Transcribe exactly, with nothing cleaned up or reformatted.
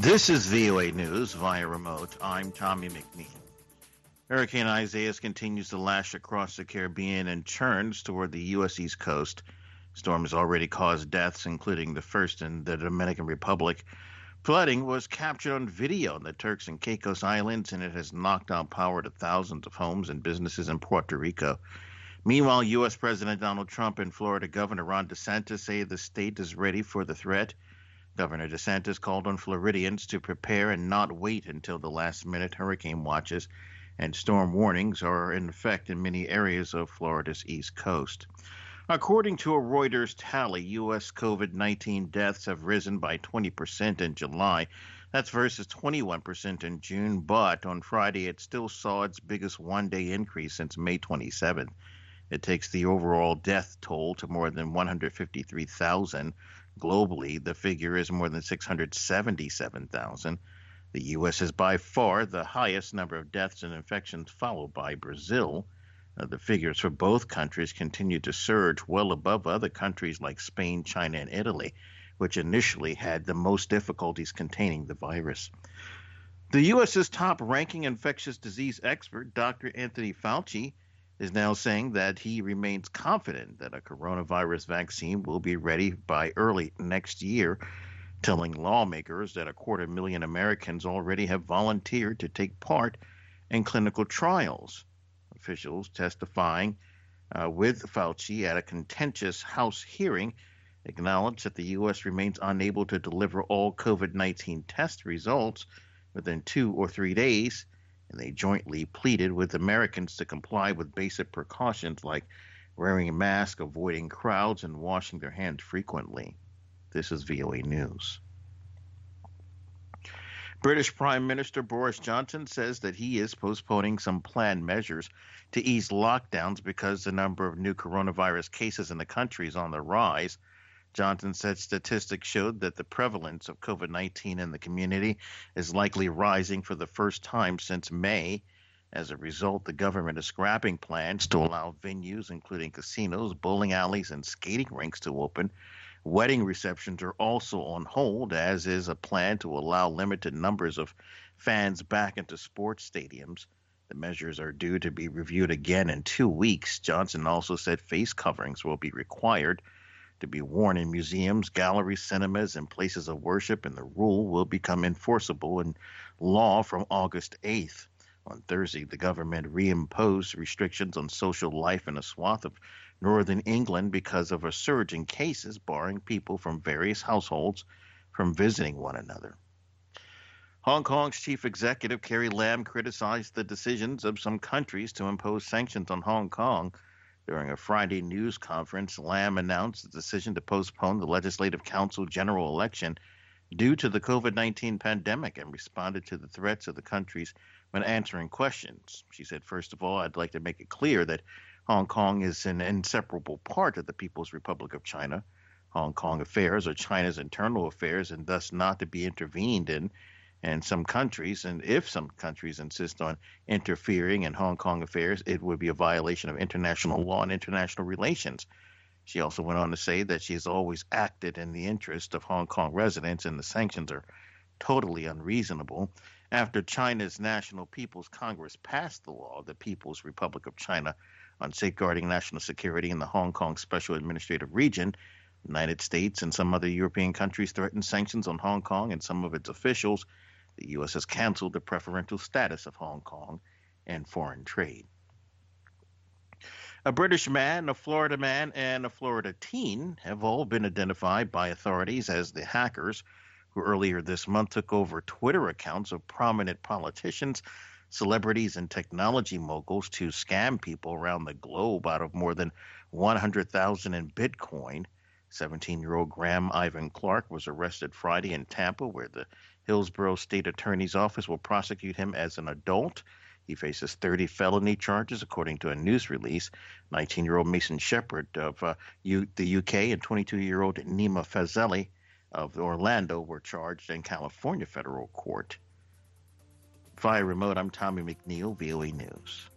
This is V O A News via remote. I'm Tommy McNeil. Hurricane Isaias continues to lash across the Caribbean and churns toward the U S East Coast. Storm has already caused deaths, including the first in the Dominican Republic. Flooding was captured on video in the Turks and Caicos Islands, and it has knocked out power to thousands of homes and businesses in Puerto Rico. Meanwhile, U S. President Donald Trump and Florida Governor Ron DeSantis say the state is ready for the threat. Governor DeSantis called on Floridians to prepare and not wait until the last minute. Hurricane watches and storm warnings are in effect in many areas of Florida's East Coast. According to a Reuters tally, U S COVID nineteen deaths have risen by twenty percent in July. That's versus twenty-one percent in June, but on Friday it still saw its biggest one-day increase since May twenty-seventh. It takes the overall death toll to more than one hundred fifty-three thousand. Globally, the figure is more than six hundred seventy-seven thousand. The U S is by far the highest number of deaths and infections, followed by Brazil. Uh, the figures for both countries continue to surge well above other countries like Spain, China, and Italy, which initially had the most difficulties containing the virus. The U S's top-ranking infectious disease expert, Doctor Anthony Fauci, is now saying that he remains confident that a coronavirus vaccine will be ready by early next year, telling lawmakers that a quarter million Americans already have volunteered to take part in clinical trials. Officials testifying uh, with Fauci at a contentious House hearing acknowledged that the U S remains unable to deliver all COVID nineteen test results within two or three days, and they jointly pleaded with Americans to comply with basic precautions like wearing a mask, avoiding crowds, and washing their hands frequently. This is V O A News. British Prime Minister Boris Johnson says that he is postponing some planned measures to ease lockdowns because the number of new coronavirus cases in the country is on the rise. Johnson said statistics showed that the prevalence of COVID nineteen in the community is likely rising for the first time since May. As a result, the government is scrapping plans to allow venues, including casinos, bowling alleys, and skating rinks, to open. Wedding receptions are also on hold, as is a plan to allow limited numbers of fans back into sports stadiums. The measures are due to be reviewed again in two weeks. Johnson also said face coverings will be required to be worn in museums, galleries, cinemas, and places of worship, and the rule will become enforceable in law from August eighth. On Thursday, the government reimposed restrictions on social life in a swath of northern England because of a surge in cases, barring people from various households from visiting one another. Hong Kong's chief executive, Carrie Lam, criticized the decisions of some countries to impose sanctions on Hong Kong. During a Friday news conference, Lam announced the decision to postpone the Legislative Council general election due to the COVID nineteen pandemic and responded to the threats of the countries when answering questions. She said, first of all, I'd like to make it clear that Hong Kong is an inseparable part of the People's Republic of China. Hong Kong affairs are China's internal affairs and thus not to be intervened in. And some countries, and if some countries insist on interfering in Hong Kong affairs, it would be a violation of international law and international relations. She also went on to say that she has always acted in the interest of Hong Kong residents, and the sanctions are totally unreasonable. After China's National People's Congress passed the law, the People's Republic of China, on safeguarding national security in the Hong Kong Special Administrative Region, the United States and some other European countries threatened sanctions on Hong Kong and some of its officials. The U S has canceled the preferential status of Hong Kong and foreign trade. A British man, a Florida man, and a Florida teen have all been identified by authorities as the hackers who earlier this month took over Twitter accounts of prominent politicians, celebrities, and technology moguls to scam people around the globe out of more than one hundred thousand dollars in Bitcoin. seventeen-year-old Graham Ivan Clark was arrested Friday in Tampa, where the Hillsborough State Attorney's Office will prosecute him as an adult. He faces thirty felony charges, according to a news release. nineteen-year-old Mason Shepard of uh, U- the U K and twenty-two-year-old Nima Fazeli of Orlando were charged in California federal court. Via remote, I'm Tommy McNeil, V O A News.